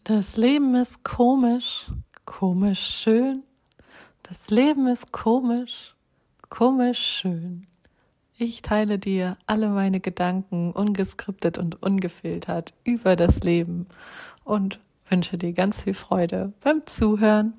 Das Leben ist komisch, komisch schön. Das Leben ist komisch, komisch schön. Ich teile dir alle meine Gedanken ungeskriptet und ungefiltert über das Leben und wünsche dir ganz viel Freude beim Zuhören.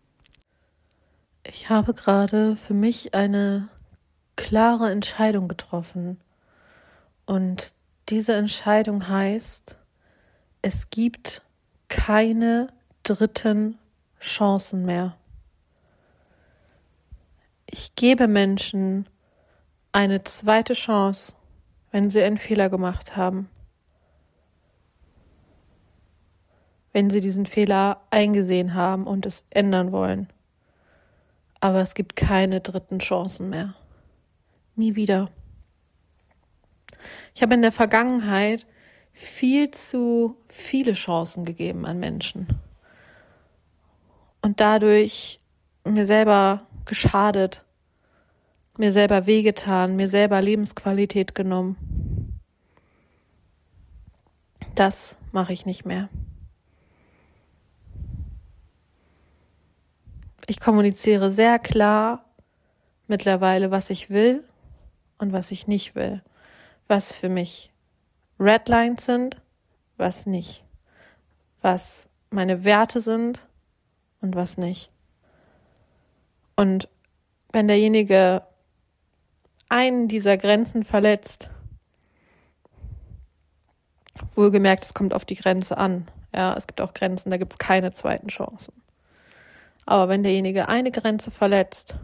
Ich habe gerade für mich eine klare Entscheidung getroffen und diese Entscheidung heißt, es gibt keine dritten Chancen mehr. Ich gebe Menschen eine zweite Chance, wenn sie einen Fehler gemacht haben. Wenn sie diesen Fehler eingesehen haben und es ändern wollen. Aber es gibt keine dritten Chancen mehr. Nie wieder. Ich habe in der Vergangenheit viel zu viele Chancen gegeben an Menschen. Und dadurch mir selber geschadet, mir selber wehgetan, mir selber Lebensqualität genommen. Das mache ich nicht mehr. Ich kommuniziere sehr klar mittlerweile, was ich will und was ich nicht will. Was für mich Redlines sind, was nicht. Was meine Werte sind und was nicht. Und wenn derjenige einen dieser Grenzen verletzt, wohlgemerkt, es kommt auf die Grenze an. Ja, es gibt auch Grenzen, da gibt es keine zweiten Chancen. Aber wenn derjenige eine Grenze verletzt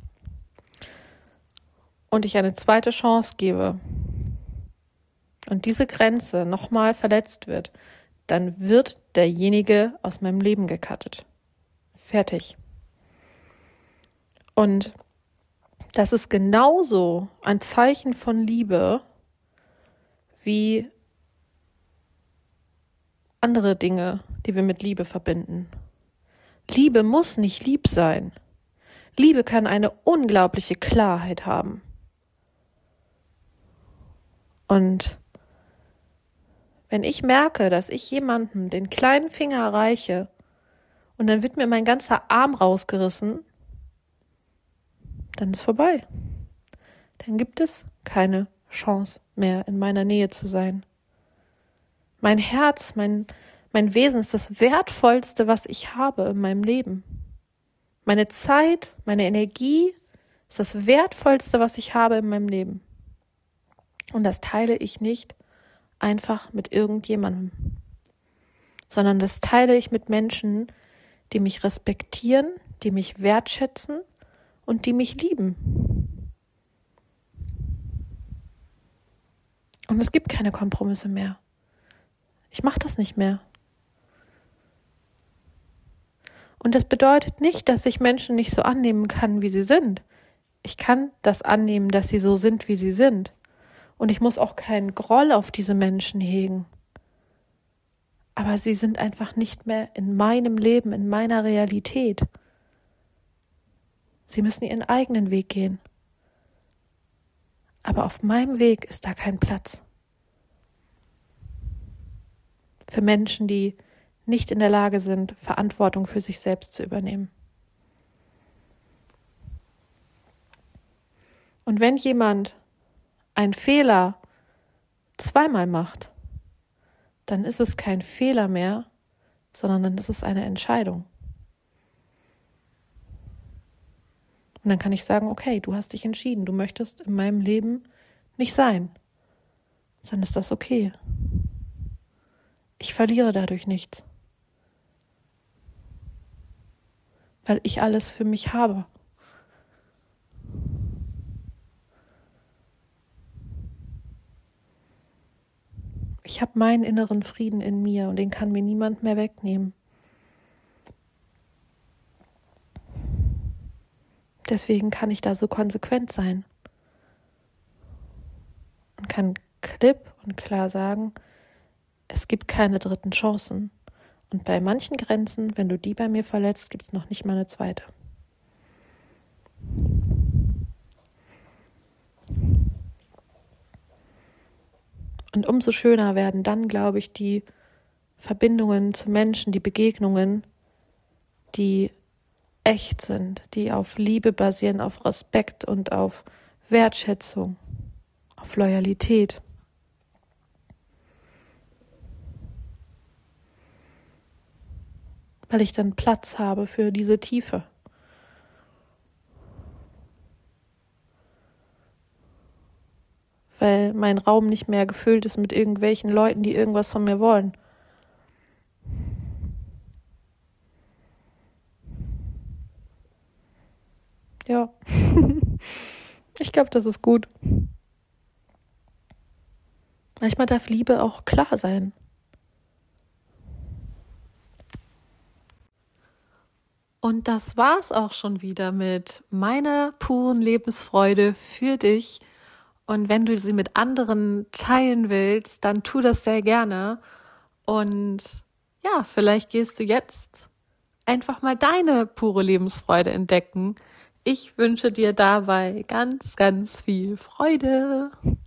und ich eine zweite Chance gebe und diese Grenze nochmal verletzt wird, dann wird derjenige aus meinem Leben gecuttet. Fertig. Und das ist genauso ein Zeichen von Liebe wie andere Dinge, die wir mit Liebe verbinden. Liebe muss nicht lieb sein. Liebe kann eine unglaubliche Klarheit haben. Und wenn ich merke, dass ich jemandem den kleinen Finger reiche und dann wird mir mein ganzer Arm rausgerissen, dann ist vorbei. Dann gibt es keine Chance mehr, in meiner Nähe zu sein. Mein Herz, mein Wesen ist das Wertvollste, was ich habe in meinem Leben. Meine Zeit, meine Energie ist das Wertvollste, was ich habe in meinem Leben. Und das teile ich nicht einfach mit irgendjemandem, sondern das teile ich mit Menschen, die mich respektieren, die mich wertschätzen und die mich lieben. Und es gibt keine Kompromisse mehr. Ich mache das nicht mehr. Und das bedeutet nicht, dass ich Menschen nicht so annehmen kann, wie sie sind. Ich kann das annehmen, dass sie so sind, wie sie sind. Und ich muss auch keinen Groll auf diese Menschen hegen. Aber sie sind einfach nicht mehr in meinem Leben, in meiner Realität. Sie müssen ihren eigenen Weg gehen. Aber auf meinem Weg ist da kein Platz. Für Menschen, die nicht in der Lage sind, Verantwortung für sich selbst zu übernehmen. Und wenn jemand einen Fehler zweimal macht, dann ist es kein Fehler mehr, sondern dann ist es eine Entscheidung. Und dann kann ich sagen, okay, du hast dich entschieden, du möchtest in meinem Leben nicht sein. Dann ist das okay. Ich verliere dadurch nichts. Weil ich alles für mich habe. Ich habe meinen inneren Frieden in mir und den kann mir niemand mehr wegnehmen. Deswegen kann ich da so konsequent sein und kann klipp und klar sagen, es gibt keine dritten Chancen. Und bei manchen Grenzen, wenn du die bei mir verletzt, gibt es noch nicht mal eine zweite. Und umso schöner werden dann, glaube ich, die Verbindungen zu Menschen, die Begegnungen, die echt sind, die auf Liebe basieren, auf Respekt und auf Wertschätzung, auf Loyalität. Weil ich dann Platz habe für diese Tiefe. Weil mein Raum nicht mehr gefüllt ist mit irgendwelchen Leuten, die irgendwas von mir wollen. Ja, ich glaube, das ist gut. Manchmal darf Liebe auch klar sein. Und das war's auch schon wieder mit meiner puren Lebensfreude für dich. Und wenn du sie mit anderen teilen willst, dann tu das sehr gerne. Und ja, vielleicht gehst du jetzt einfach mal deine pure Lebensfreude entdecken. Ich wünsche dir dabei ganz, ganz viel Freude.